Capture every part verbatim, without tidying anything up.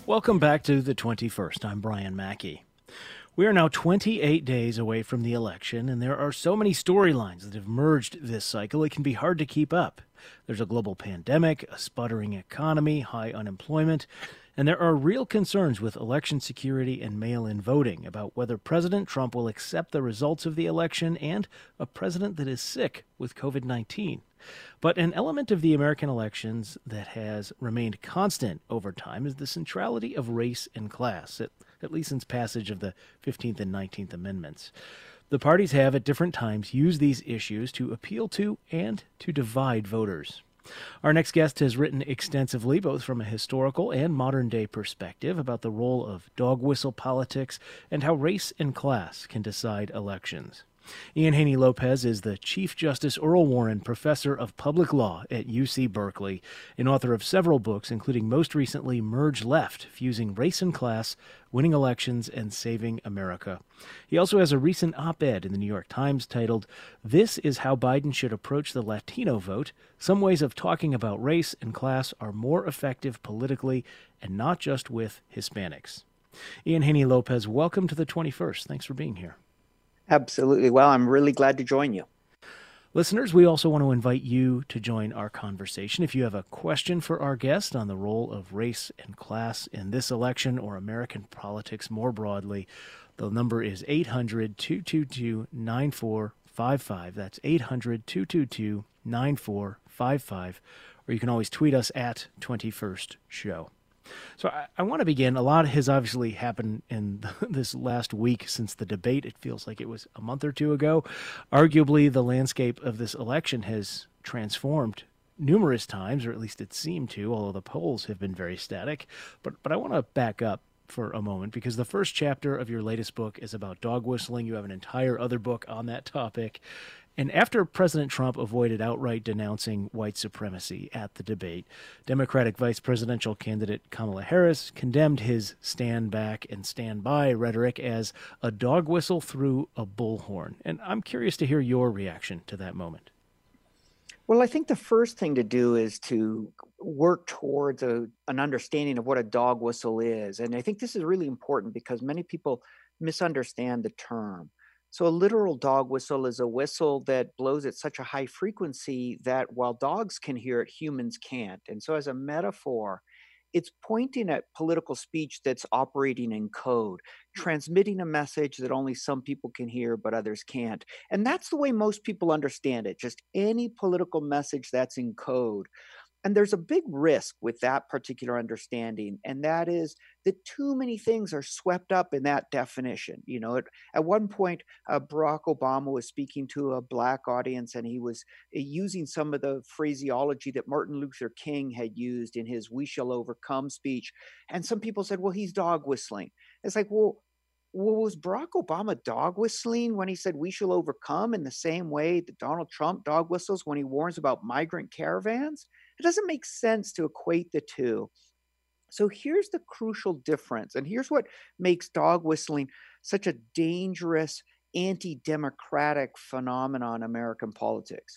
Welcome back to the twenty-first. I'm Brian Mackey. We are now twenty-eight days away from the election, and there are so many storylines that have merged this cycle, it can be hard to keep up. There's a global pandemic, a sputtering economy, high unemployment, and there are real concerns with election security and mail-in voting about whether President Trump will accept the results of the election and a president that is sick with covid nineteen. But an element of the American elections that has remained constant over time is the centrality of race and class, at, at least since passage of the fifteenth and nineteenth Amendments. The parties have at different times used these issues to appeal to and to divide voters. Our next guest has written extensively, both from a historical and modern-day perspective, about the role of dog whistle politics and how race and class can decide elections. Ian Haney Lopez is the Chief Justice Earl Warren Professor of Public Law at U C Berkeley and author of several books, including most recently Merge Left, Fusing Race and Class, Winning Elections and Saving America. He also has a recent op-ed in the New York Times titled, "This is How Biden Should Approach the Latino Vote. Some ways of talking about race and class are more effective politically and not just with Hispanics." Ian Haney Lopez, welcome to the twenty-first. Thanks for being here. Absolutely. Well, I'm really glad to join you. Listeners, we also want to invite you to join our conversation. If you have a question for our guest on the role of race and class in this election or American politics more broadly, the number is eight hundred, two two two, nine four five five. That's eight hundred, two two two, nine four five five. Or you can always tweet us at twenty-first show. So I, I want to begin. A lot has obviously happened in this last week since the debate. It feels like it was a month or two ago. Arguably, the landscape of this election has transformed numerous times, or at least it seemed to, although the polls have been very static. But but I want to back up for a moment, because the first chapter of your latest book is about dog whistling. You have an entire other book on that topic. And after President Trump avoided outright denouncing white supremacy at the debate, Democratic vice presidential candidate Kamala Harris condemned his stand back and stand by rhetoric as a dog whistle through a bullhorn. And I'm curious to hear your reaction to that moment. Well, I think the first thing to do is to work towards a, an understanding of what a dog whistle is. And I think this is really important because many people misunderstand the term. So a literal dog whistle is a whistle that blows at such a high frequency that while dogs can hear it, humans can't. And so as a metaphor, it's pointing at political speech that's operating in code, transmitting a message that only some people can hear but others can't. And that's the way most people understand it, just any political message that's in code. And there's a big risk with that particular understanding, and that is that too many things are swept up in that definition. You know, at, at one point, uh, Barack Obama was speaking to a Black audience, and he was uh, using some of the phraseology that Martin Luther King had used in his "We Shall Overcome" speech. And some people said, well, he's dog whistling. It's like, well, well, was Barack Obama dog whistling when he said we shall overcome in the same way that Donald Trump dog whistles when he warns about migrant caravans? It doesn't make sense to equate the two. So here's the crucial difference. And here's what makes dog whistling such a dangerous, anti-democratic phenomenon in American politics.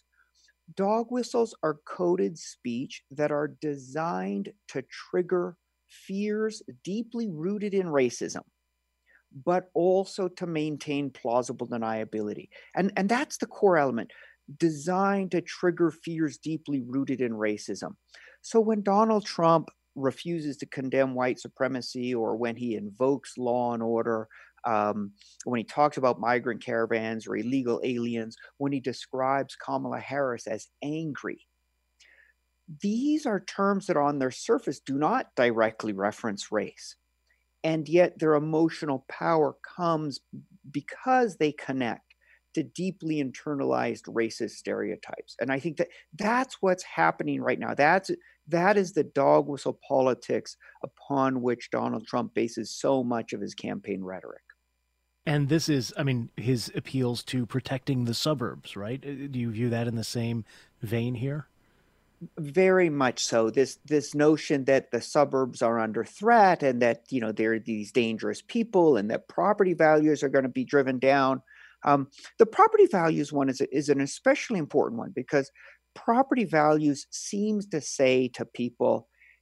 Dog whistles are coded speech that are designed to trigger fears deeply rooted in racism, but also to maintain plausible deniability. And, and that's the core element, designed to trigger fears deeply rooted in racism. So when Donald Trump refuses to condemn white supremacy, or when he invokes law and order, um, when he talks about migrant caravans or illegal aliens, when he describes Kamala Harris as angry, these are terms that on their surface do not directly reference race. And yet their emotional power comes because they connect to deeply internalized racist stereotypes. And I think that that's what's happening right now. That's that is the dog whistle politics upon which Donald Trump bases so much of his campaign rhetoric. And this is, I mean, his appeals to protecting the suburbs, right? Do you view that in the same vein here? Very much so. This this notion that the suburbs are under threat and that, you know, there are these dangerous people and that property values are going to be driven down. Um, the property values one is, is an especially important one because property values seems to say to people,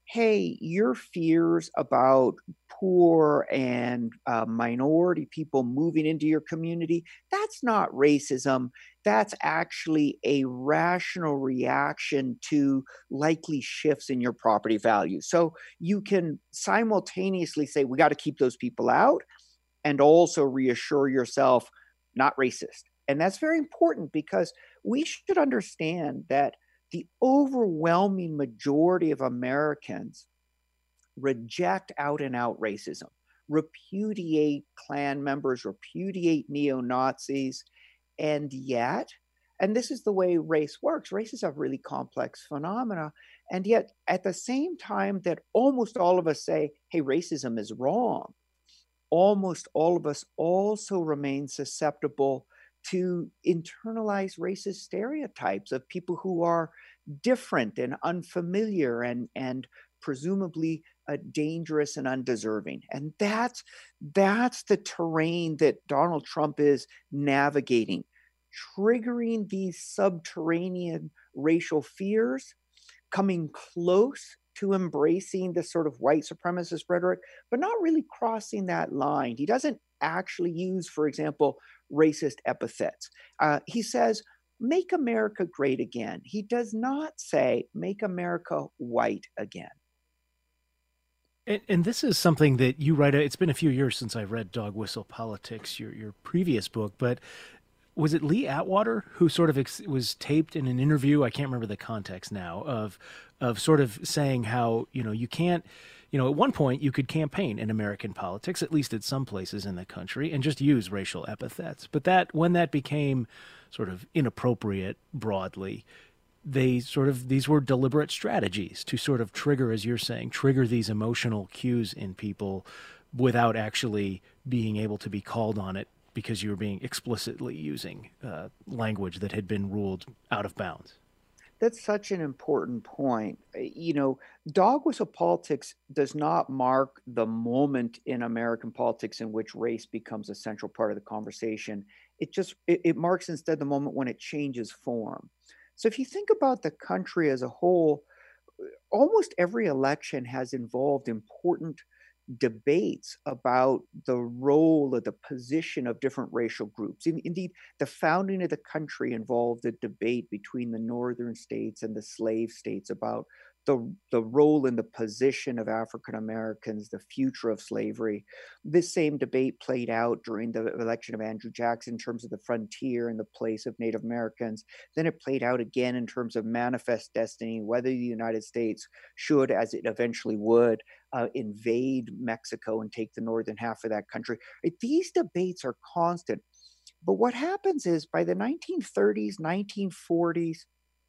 hey, your fears about poor and uh, minority people moving into your community, that's not racism. That's actually a rational reaction to likely shifts in your property value. So you can simultaneously say, we got to keep those people out, and also reassure yourself, not racist. And that's very important because we should understand that the overwhelming majority of Americans reject out and out racism, repudiate Klan members, repudiate neo Nazis, and yet, and this is the way race works, race is a really complex phenomena. And yet, at the same time that almost all of us say, hey, racism is wrong, almost all of us also remain susceptible to internalized racist stereotypes of people who are different and unfamiliar and and presumably uh, dangerous and undeserving. And that's that's the terrain that Donald Trump is navigating, triggering these subterranean racial fears, coming close to embracing this sort of white supremacist rhetoric, but not really crossing that line. He doesn't actually use, for example, racist epithets. Uh, he says, make America great again. He does not say, make America white again. And, and this is something that you write. It's been a few years since I read Dog Whistle Politics, your your previous book, but was it Lee Atwater who sort of ex- was taped in an interview? I can't remember the context now of of sort of saying how, you know, you can't, you know, at one point you could campaign in American politics, at least at some places in the country, and just use racial epithets. But that when that became sort of inappropriate broadly, they sort of these were deliberate strategies to sort of trigger, as you're saying, trigger these emotional cues in people without actually being able to be called on it because you were being explicitly using uh, language that had been ruled out of bounds. That's such an important point. Uh, You know, dog whistle politics does not mark the moment in American politics in which race becomes a central part of the conversation. It just it, it marks instead the moment when it changes form. So if you think about the country as a whole, almost every election has involved important debates about the role or the position of different racial groups. In, indeed, the founding of the country involved a debate between the northern states and the slave states about the, the role and the position of African Americans, the future of slavery. This same debate played out during the election of Andrew Jackson in terms of the frontier and the place of Native Americans. Then it played out again in terms of manifest destiny, whether the United States should, as it eventually would, uh, invade Mexico and take the northern half of that country. Right? These debates are constant. But what happens is by the nineteen thirties, nineteen forties,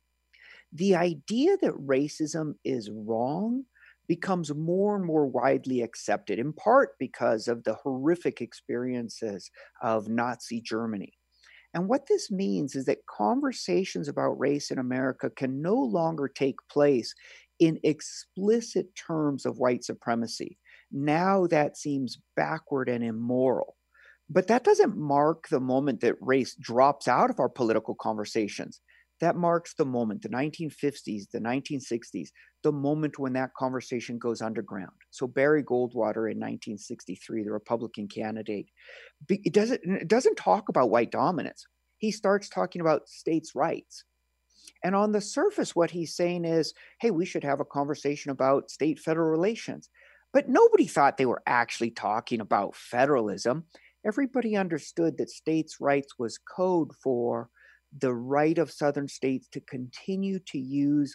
the idea that racism is wrong becomes more and more widely accepted, in part because of the horrific experiences of Nazi Germany. And what this means is that conversations about race in America can no longer take place in explicit terms of white supremacy. Now that seems backward and immoral. But that doesn't mark the moment that race drops out of our political conversations. That marks the moment, the nineteen fifties, the nineteen sixties, the moment when that conversation goes underground. So Barry Goldwater in nineteen sixty-three, the Republican candidate, it doesn't it doesn't talk about white dominance. He starts talking about states' rights. And on the surface, what he's saying is, hey, we should have a conversation about state federal relations. But nobody thought they were actually talking about federalism. Everybody understood that states' rights was code for the right of Southern states to continue to use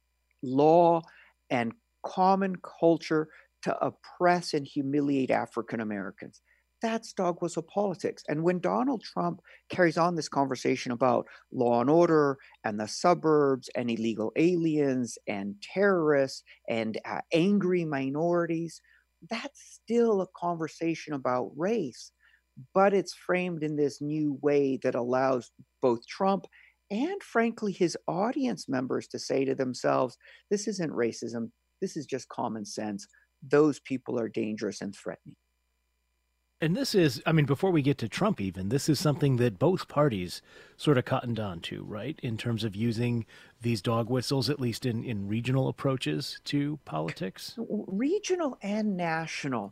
law and common culture to oppress and humiliate African Americans. That's dog whistle politics. And when Donald Trump carries on this conversation about law and order and the suburbs and illegal aliens and terrorists and uh, angry minorities, that's still a conversation about race, but it's framed in this new way that allows both Trump and, frankly, his audience members to say to themselves, this isn't racism. This is just common sense. Those people are dangerous and threatening. And this is, I mean, before we get to Trump, even, this is something that both parties sort of cottoned on to, right? In terms of using these dog whistles, at least in, in regional approaches to politics. Regional and national.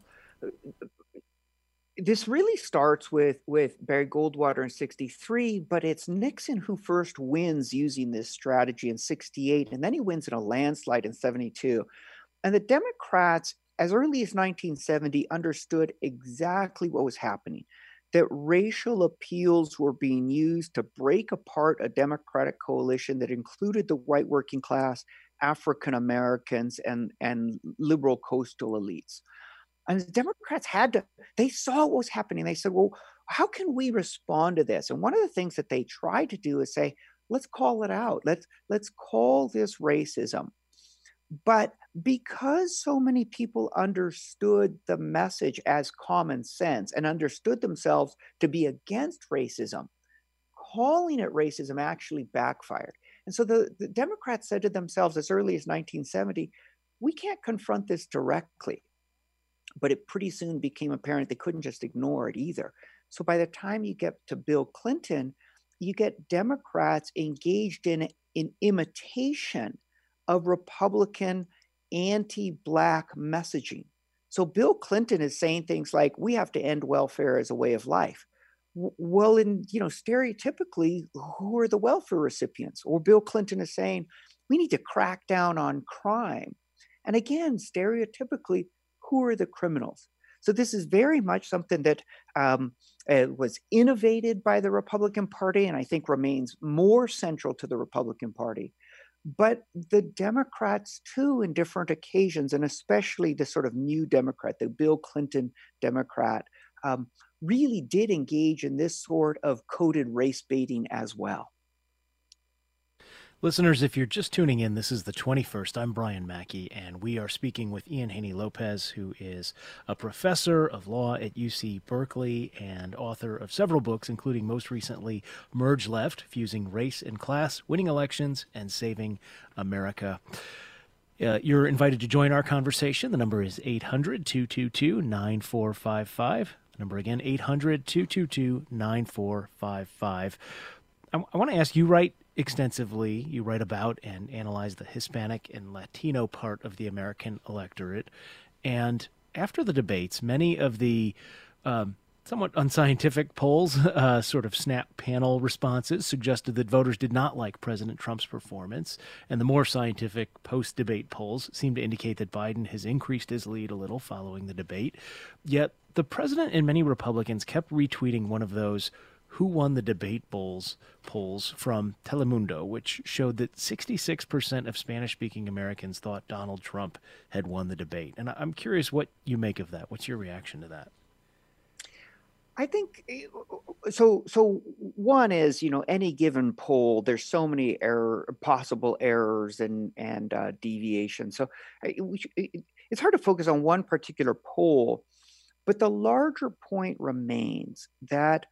This really starts with with Barry Goldwater in sixty-three, but it's Nixon who first wins using this strategy in sixty-eight, and then he wins in a landslide in seventy-two. And the Democrats, as early as nineteen seventy, understood exactly what was happening, that racial appeals were being used to break apart a Democratic coalition that included the white working class, African Americans, and, and liberal coastal elites. And the Democrats had to, they saw what was happening. They said, well, how can we respond to this? And one of the things that they tried to do is say, let's call it out. Let's let's call this racism. But because so many people understood the message as common sense and understood themselves to be against racism, calling it racism actually backfired. And so the, the Democrats said to themselves as early as nineteen seventy, we can't confront this directly. But it pretty soon became apparent they couldn't just ignore it either. So by the time you get to Bill Clinton, you get Democrats engaged in in imitation of Republican anti-Black messaging. So Bill Clinton is saying things like, "We have to end welfare as a way of life." W- Well, in you know, stereotypically, who are the welfare recipients? Or Bill Clinton is saying, "We need to crack down on crime." And again, stereotypically, who are the criminals? So this is very much something that um, uh, was innovated by the Republican Party, and I think remains more central to the Republican Party. But the Democrats, too, in different occasions, and especially the sort of new Democrat, the Bill Clinton Democrat, um, really did engage in this sort of coded race baiting as well. Listeners, if you're just tuning in, this is the twenty-first. I'm Brian Mackey, and we are speaking with Ian Haney Lopez, who is a professor of law at U C Berkeley and author of several books, including most recently Merge Left, Fusing Race and Class, Winning Elections, and Saving America. Uh, you're invited to join our conversation. The number is eight hundred, two two two, nine four five five. The number again, eight hundred, two two two, nine four five five. I, I want to ask, you write extensively, you write about and analyze the Hispanic and Latino part of the American electorate. And after the debates, many of the um, somewhat unscientific polls, uh, sort of snap panel responses, suggested that voters did not like President Trump's performance. And the more scientific post-debate polls seem to indicate that Biden has increased his lead a little following the debate. Yet the president and many Republicans kept retweeting one of those "Who Won the Debate Bowls" polls from Telemundo, which showed that sixty-six percent of Spanish-speaking Americans thought Donald Trump had won the debate. And I'm curious what you make of that. What's your reaction to that? I think eh, so. So one is, you know, any given poll, there's so many error, possible errors and and uh, deviations. So eh, we, sh- it- it's hard to focus on one particular poll, but the larger point remains that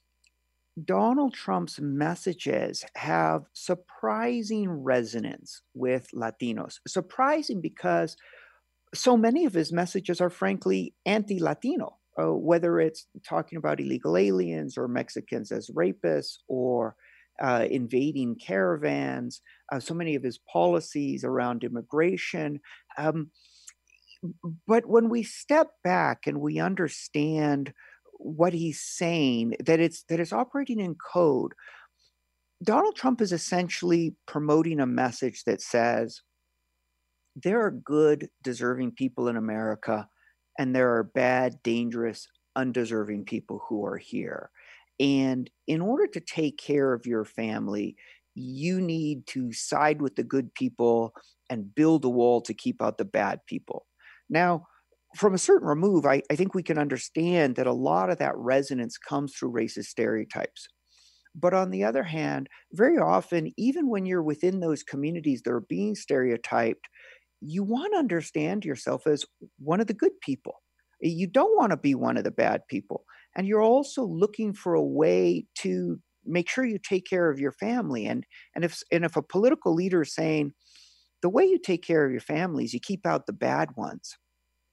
Donald Trump's messages have surprising resonance with Latinos. Surprising because so many of his messages are frankly anti-Latino, uh, whether it's talking about illegal aliens or Mexicans as rapists or uh, invading caravans. Uh, so many of his policies around immigration. Um, but when we step back and we understand what he's saying, that it's that it's operating in code, Donald Trump is essentially promoting a message that says there are good, deserving people in America, and there are bad, dangerous, undeserving people who are here. And in order to take care of your family, you need to side with the good people and build a wall to keep out the bad people. Now, from a certain remove, I, I think we can understand that a lot of that resonance comes through racist stereotypes. But on the other hand, very often, even when you're within those communities that are being stereotyped, you want to understand yourself as one of the good people. You don't want to be one of the bad people. And you're also looking for a way to make sure you take care of your family. And and if and if a political leader is saying the way you take care of your family is you keep out the bad ones,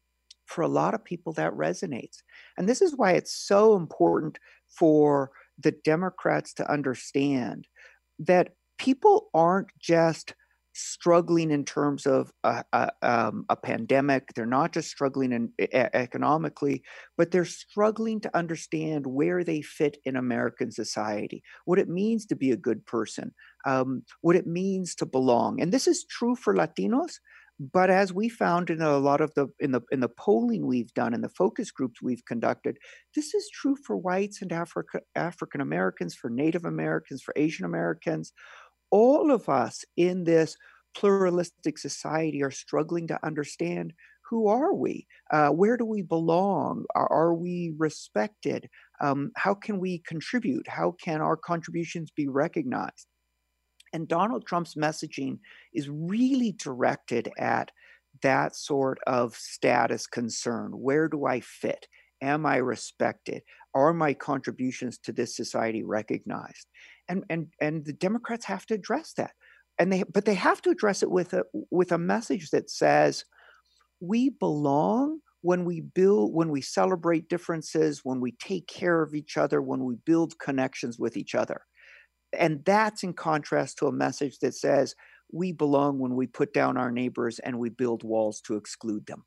for a lot of people, that resonates. And this is why it's so important for the Democrats to understand that people aren't just struggling in terms of a, a, um, a pandemic. They're not just struggling in, e- e- economically, but they're struggling to understand where they fit in American society, what it means to be a good person, um, what it means to belong. And this is true for Latinos. But as we found in a lot of the in the in the polling we've done and the focus groups we've conducted, this is true for whites and Africa, African Americans, for Native Americans, for Asian Americans. All of us in this pluralistic society are struggling to understand, who are we? Uh, where do we belong? Are, are we respected? Um, how can we contribute? How can our contributions be recognized? And Donald Trump's messaging is really directed at that sort of status concern. Where do I fit? Am I respected? Are my contributions to this society recognized? And and and the Democrats have to address that. And they but they have to address it with a with a message that says we belong when we build when we celebrate differences, when we take care of each other, when we build connections with each other. And that's in contrast to a message that says we belong when we put down our neighbors and we build walls to exclude them.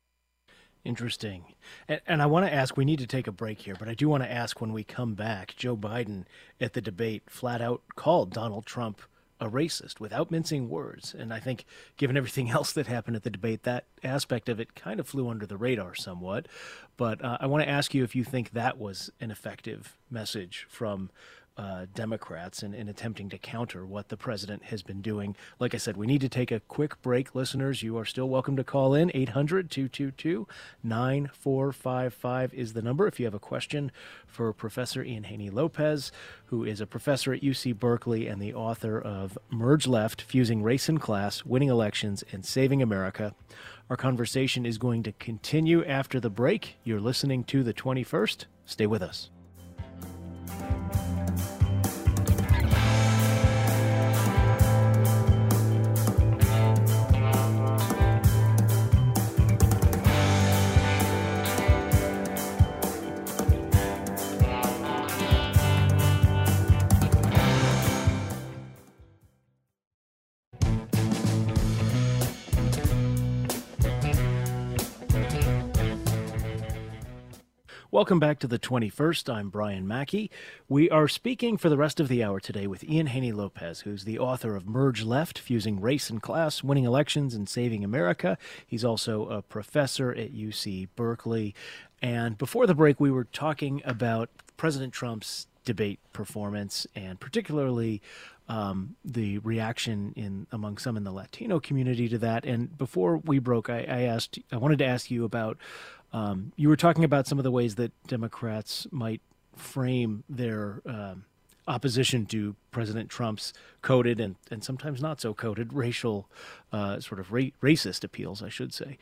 Interesting. And, and I want to ask, we need to take a break here, but I do want to ask when we come back, Joe Biden at the debate flat out called Donald Trump a racist without mincing words. And I think given everything else that happened at the debate, that aspect of it kind of flew under the radar somewhat. But uh, I want to ask you if you think that was an effective message from uh, Democrats in, in attempting to counter what the president has been doing. Like I said, we need to take a quick break. Listeners, you are still welcome to call in. eight hundred, two two two, nine four five five is the number if you have a question for Professor Ian Haney-Lopez, who is a professor at U C Berkeley and the author of Merge Left, Fusing Race and Class, Winning Elections, and Saving America. Our conversation is going to continue after the break. You're listening to The twenty-first. Stay with us. Welcome back to The twenty-first. I'm Brian Mackey. We are speaking for the rest of the hour today with Ian Haney-Lopez, who's the author of Merge Left, Fusing Race and Class, Winning Elections, and Saving America. He's also a professor at U C Berkeley. And before the break, we were talking about President Trump's debate performance and particularly um, the reaction in among some in the Latino community to that. And before we broke, I, I asked, I wanted to ask you about Um, you were talking about some of the ways that Democrats might frame their um, opposition to President Trump's coded and, and sometimes not so coded racial, uh, sort of ra- racist appeals, I should say.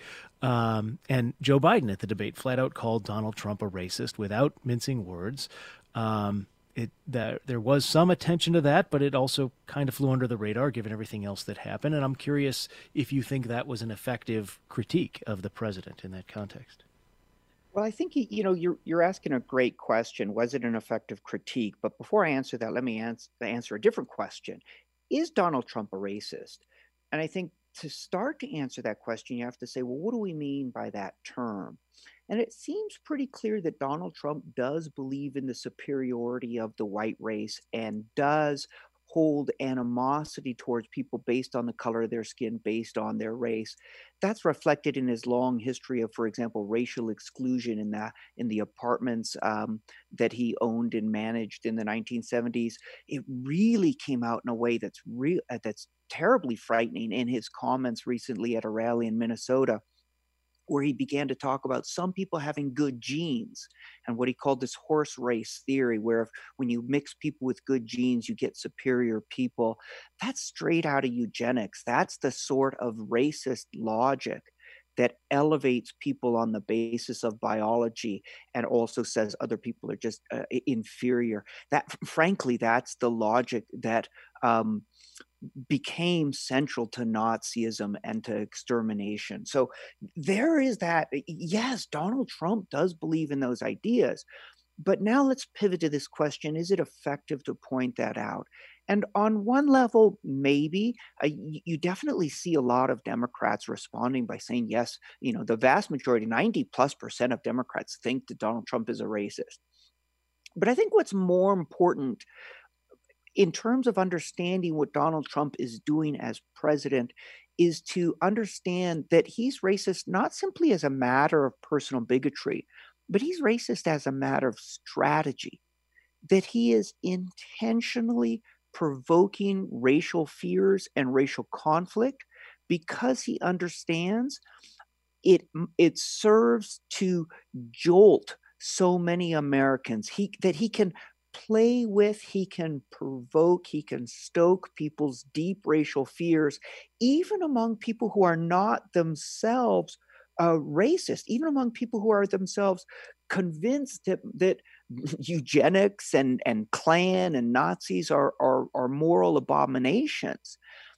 Um, and Joe Biden at the debate flat out called Donald Trump a racist without mincing words. Um, it that there was some attention to that, but it also kind of flew under the radar given everything else that happened. And I'm curious if you think that was an effective critique of the president in that context. Well, I think y- you know you're you're asking a great question. Was it an effective critique? But before I answer that, let me ans- answer a different question. Is Donald Trump a racist? And I think to start to answer that question, you have to say, well, what do we mean by that term? And it seems pretty clear that Donald Trump does believe in the superiority of the white race and does hold animosity towards people based on the color of their skin, based on their race. That's reflected in his long history of, for example, racial exclusion in the in the apartments um, that he owned and managed in the nineteen seventies. It really came out in a way that's real uh, that's terribly frightening in his comments recently at a rally in Minnesota, where he began to talk about some people having good genes and what he called this horse race theory, where if, when you mix people with good genes, you get superior people. That's straight out of eugenics. That's the sort of racist logic that elevates people on the basis of biology and also says other people are just uh, inferior. That, frankly, that's the logic that um, became central to Nazism and to extermination. So there is that. Yes, Donald Trump does believe in those ideas. But now let's pivot to this question. Is it effective to point that out? And on one level, maybe. Uh, y- you definitely see a lot of Democrats responding by saying, yes, you know, the vast majority, ninety plus percent of Democrats think that Donald Trump is a racist. But I think what's more important in terms of understanding what Donald Trump is doing as president is to understand that he's racist not simply as a matter of personal bigotry, but he's racist as a matter of strategy, that he is intentionally provoking racial fears and racial conflict because he understands it it serves to jolt so many Americans he that he can play with, he can provoke, he can stoke people's deep racial fears, even among people who are not themselves uh, racist, even among people who are themselves convinced that that eugenics and and Klan and Nazis are are, are moral abominations.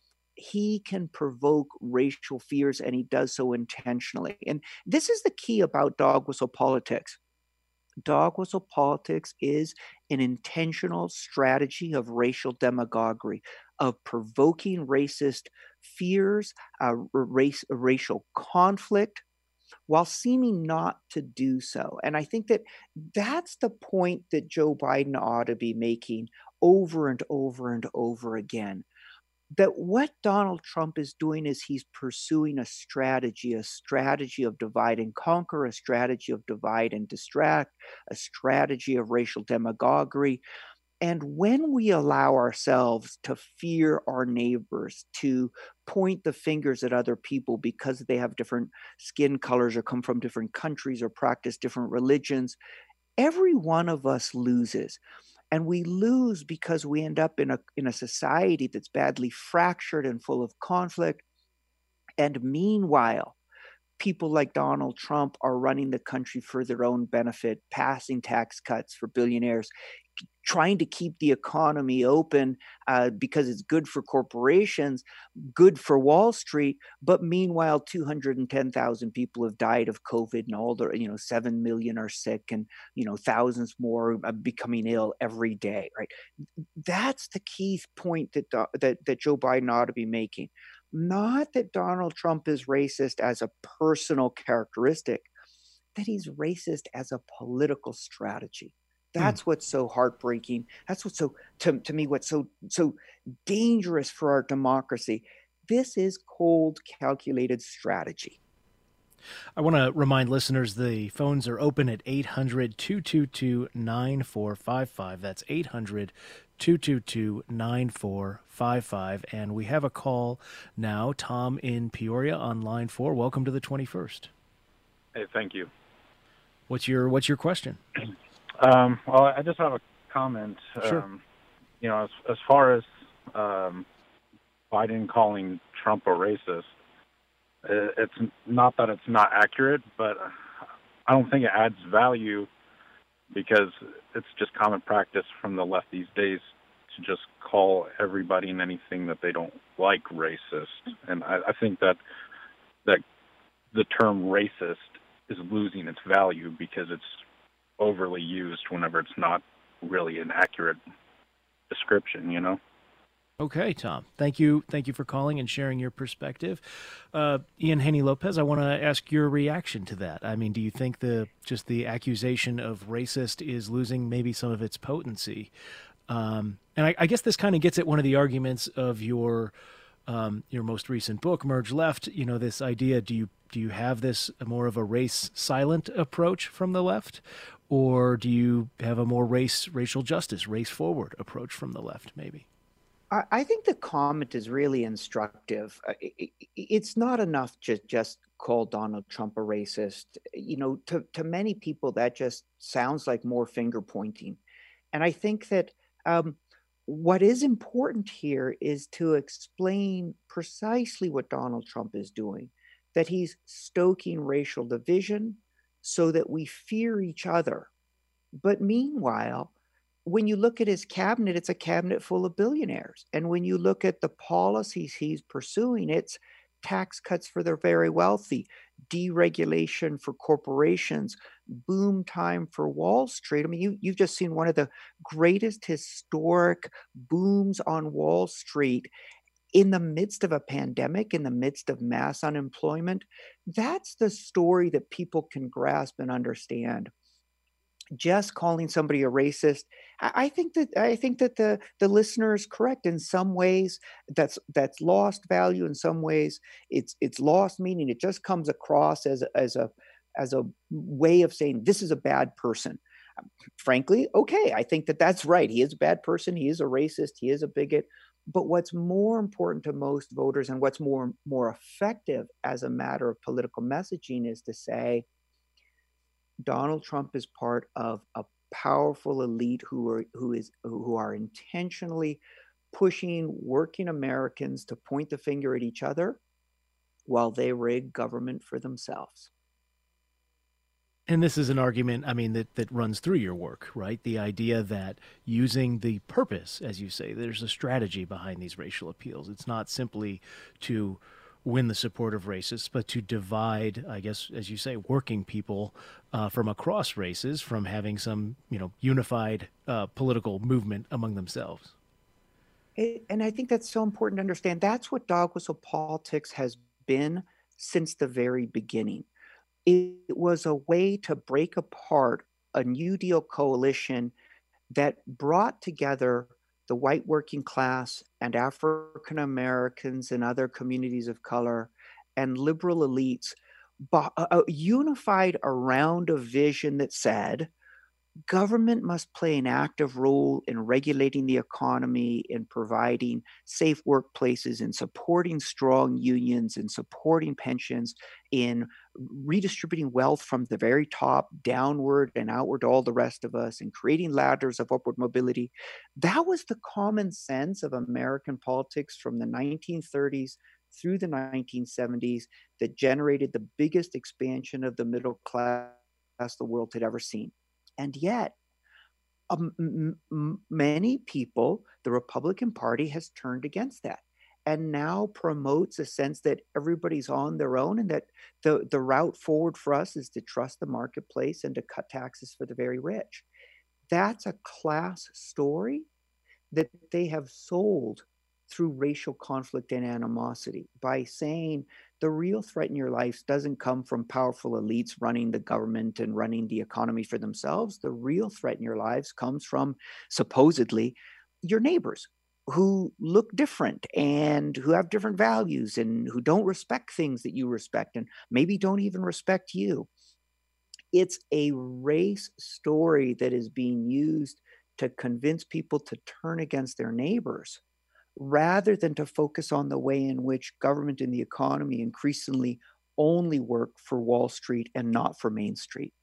He can provoke racial fears and he does so intentionally. And this is the key about dog whistle politics. Dog whistle politics is an intentional strategy of racial demagoguery, of provoking racist fears, uh, race, racial conflict, while seeming not to do so. And I think that that's the point that Joe Biden ought to be making over and over and over again, that what Donald Trump is doing is he's pursuing a strategy, a strategy of divide and conquer, a strategy of divide and distract, a strategy of racial demagoguery. And when we allow ourselves to fear our neighbors, to point the fingers at other people because they have different skin colors or come from different countries or practice different religions, every one of us loses. And we lose because we end up in a in a society that's badly fractured and full of conflict. And meanwhile, people like Donald Trump are running the country for their own benefit, passing tax cuts for billionaires, trying to keep the economy open uh, because it's good for corporations, good for Wall Street. But meanwhile, two hundred ten thousand people have died of COVID, and all the, you know, seven million are sick, and, you know, thousands more are becoming ill every day, right? That's the key point that, Do- that, that Joe Biden ought to be making. Not that Donald Trump is racist as a personal characteristic, that he's racist as a political strategy. Hmm. That's what's so heartbreaking. That's what's so to, to me what's so so dangerous for our democracy. This is cold, calculated strategy. I want to remind listeners the phones are open at eight hundred, two two two, nine four five five. That's eight hundred, two two two, nine four five five. And we have a call now. Tom in Peoria on line four. Welcome to the twenty-first. Hey, thank you. What's your What's your question? Um, well, I just have a comment. Sure. Um, you know, as, as far as um, Biden calling Trump a racist, uh, it's not that it's not accurate, but I don't think it adds value because it's just common practice from the left these days to just call everybody and anything that they don't like racist. And I, I think that that the term racist is losing its value because it's overly used whenever it's not really an accurate description, you know? Okay, Tom. Thank you. Thank you for calling and sharing your perspective. Uh, Ian Haney Lopez, I want to ask your reaction to that. I mean, do you think the just the accusation of racist is losing maybe some of its potency? Um, and I, I guess this kind of gets at one of the arguments of your um, your most recent book, Merge Left. You know, this idea: do you do you have this more of a race silent approach from the left, or do you have a more race racial justice, race forward approach from the left? Maybe. I, I think the comment is really instructive. Uh, i- i- It's not enough to just call Donald Trump a racist. You know, to, to many people, that just sounds like more finger pointing. And I think that um, what is important here is to explain precisely what Donald Trump is doing, that he's stoking racial division so that we fear each other. But meanwhile, when you look at his cabinet, it's a cabinet full of billionaires. And when you look at the policies he's pursuing, it's tax cuts for the very wealthy, deregulation for corporations, boom time for Wall Street. I mean, you, you've just seen one of the greatest historic booms on Wall Street in the midst of a pandemic, in the midst of mass unemployment. That's the story that people can grasp and understand. Just calling somebody a racist, I, I think that I think that the the listener is correct. In some ways, that's that's lost value. In some ways, it's it's lost meaning. It just comes across as a, as a as a way of saying this is a bad person. Um, Frankly, okay, I think that that's right. He is a bad person. He is a racist. He is a bigot. But what's more important to most voters, and what's more more effective as a matter of political messaging, is to say Donald Trump is part of a powerful elite who are who is who are intentionally pushing working Americans to point the finger at each other while they rig government for themselves. And this is an argument, I mean, that, that runs through your work, right? The idea that using the purpose, as you say, there's a strategy behind these racial appeals. It's not simply to win the support of racists, but to divide, I guess, as you say, working people uh, from across races from having some, you know, unified uh, political movement among themselves. It, and I think that's so important to understand. That's what dog whistle politics has been since the very beginning. It was a way to break apart a New Deal coalition that brought together the white working class and African Americans and other communities of color and liberal elites, bu- uh, uh, unified around a vision that said government must play an active role in regulating the economy, in providing safe workplaces, in supporting strong unions, in supporting pensions, in redistributing wealth from the very top downward and outward to all the rest of us, in creating ladders of upward mobility. That was the common sense of American politics from the nineteen thirties through the nineteen seventies that generated the biggest expansion of the middle class the world had ever seen. And yet, um, m- m- many people, the Republican Party has turned against that and now promotes a sense that everybody's on their own and that the, the route forward for us is to trust the marketplace and to cut taxes for the very rich. That's a class story that they have sold through racial conflict and animosity by saying the real threat in your life doesn't come from powerful elites running the government and running the economy for themselves. The real threat in your lives comes from supposedly your neighbors who look different and who have different values and who don't respect things that you respect and maybe don't even respect you. It's a race story that is being used to convince people to turn against their neighbors rather than to focus on the way in which government and the economy increasingly only work for Wall Street and not for Main Street.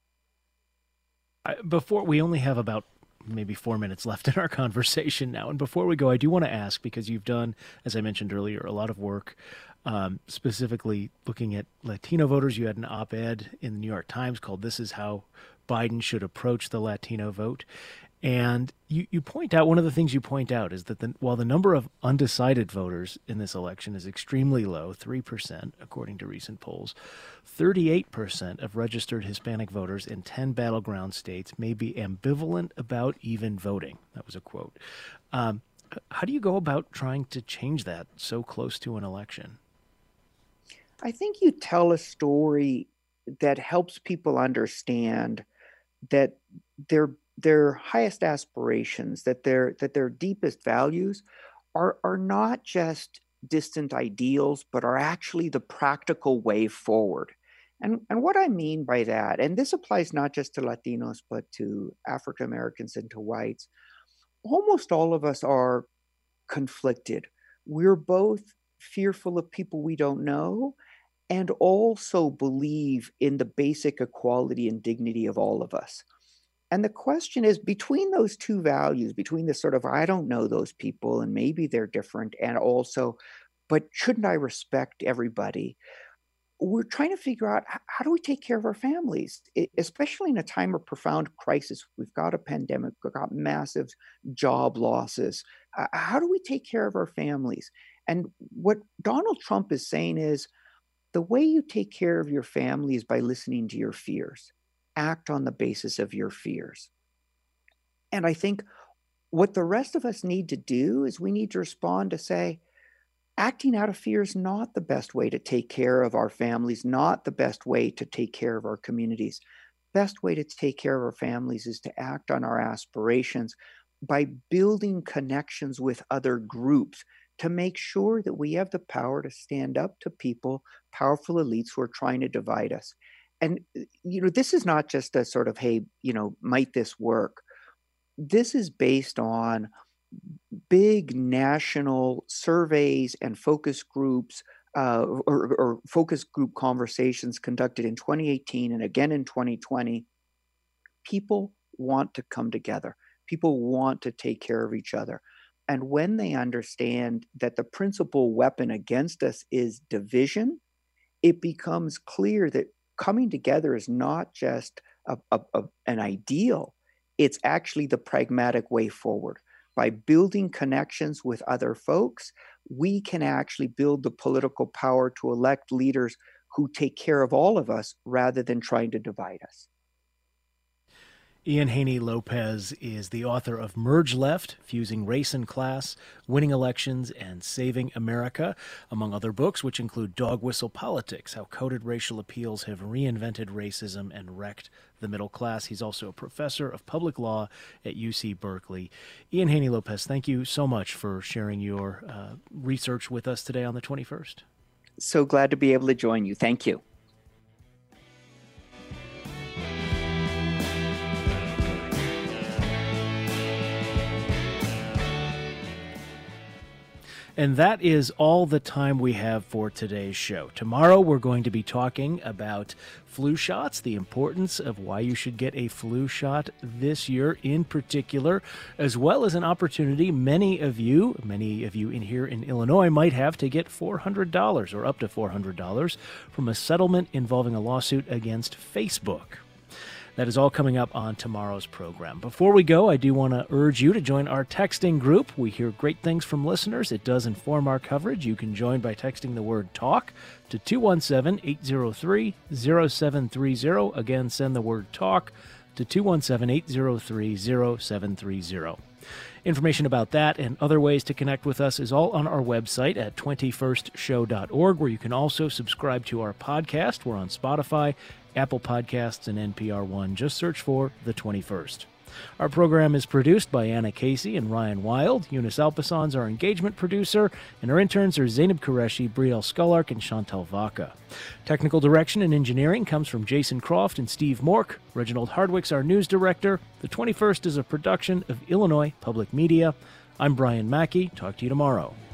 I, before we only have about maybe four minutes left in our conversation now. And before we go, I do want to ask, because you've done, as I mentioned earlier, a lot of work um, specifically looking at Latino voters. You had an op-ed in the New York Times called "This is How Biden Should Approach the Latino Vote." And you, you point out, one of the things you point out is that the, while the number of undecided voters in this election is extremely low, three percent, according to recent polls, thirty-eight percent of registered Hispanic voters in ten battleground states may be ambivalent about even voting. That was a quote. Um, how do you go about trying to change that so close to an election? I think you tell a story that helps people understand that their their highest aspirations, that their that their deepest values are are not just distant ideals, but are actually the practical way forward. And and what I mean by that, and this applies not just to Latinos, but to African Americans and to whites, almost all of us are conflicted. We're both fearful of people we don't know and also believe in the basic equality and dignity of all of us. And the question is, between those two values, between the sort of, I don't know those people and maybe they're different, and also, but shouldn't I respect everybody? we're trying to figure out h- how do we take care of our families, e- especially in a time of profound crisis. We've got a pandemic, we've got massive job losses. Uh, how do we take care of our families? And what Donald Trump is saying is the way you take care of your family is by listening to your fears. Act on the basis of your fears. And I think what the rest of us need to do is we need to respond to say, acting out of fear is not the best way to take care of our families, not the best way to take care of our communities. Best way to take care of our families is to act on our aspirations by building connections with other groups to make sure that we have the power to stand up to people, powerful elites who are trying to divide us. And, you know, this is not just a sort of, hey, you know, might this work? This is based on big national surveys and focus groups uh, or, or focus group conversations conducted in twenty eighteen and again in twenty twenty. People want to come together. People want to take care of each other. And when they understand that the principal weapon against us is division, it becomes clear that coming together is not just a, a, a, an ideal, it's actually the pragmatic way forward. By building connections with other folks, we can actually build the political power to elect leaders who take care of all of us rather than trying to divide us. Ian Haney Lopez is the author of Merge Left, Fusing Race and Class, Winning Elections, and Saving America, among other books, which include Dog Whistle Politics, How Coded Racial Appeals Have Reinvented Racism and Wrecked the Middle Class. He's also a professor of public law at U C Berkeley. Ian Haney Lopez, thank you so much for sharing your uh, research with us today on the twenty-first. So glad to be able to join you. Thank you. And that is all the time we have for today's show. Tomorrow we're going to be talking about flu shots, the importance of why you should get a flu shot this year in particular, as well as an opportunity many of you, many of you in here in Illinois might have to get four hundred dollars or up to four hundred dollars from a settlement involving a lawsuit against Facebook. That is all coming up on tomorrow's program. Before we go, I do want to urge you to join our texting group. We hear great things from listeners. It does inform our coverage. You can join by texting the word TALK to two one seven, eight zero three, zero seven three zero. Again, send the word TALK to two one seven, eight zero three, zero seven three zero. Information about that and other ways to connect with us is all on our website at twenty-first show dot org, where you can also subscribe to our podcast. We're on Spotify, Apple Podcasts, and N P R One. Just search for The twenty-first. Our program is produced by Anna Casey and Ryan Wild. Eunice Alpason's our engagement producer, and our interns are Zainab Qureshi, Brielle Skullark, and Chantal Vaca. Technical direction and engineering comes from Jason Croft and Steve Mork. Reginald Hardwick's our news director. The twenty-first is a production of Illinois Public Media. I'm Brian Mackey. Talk to you tomorrow.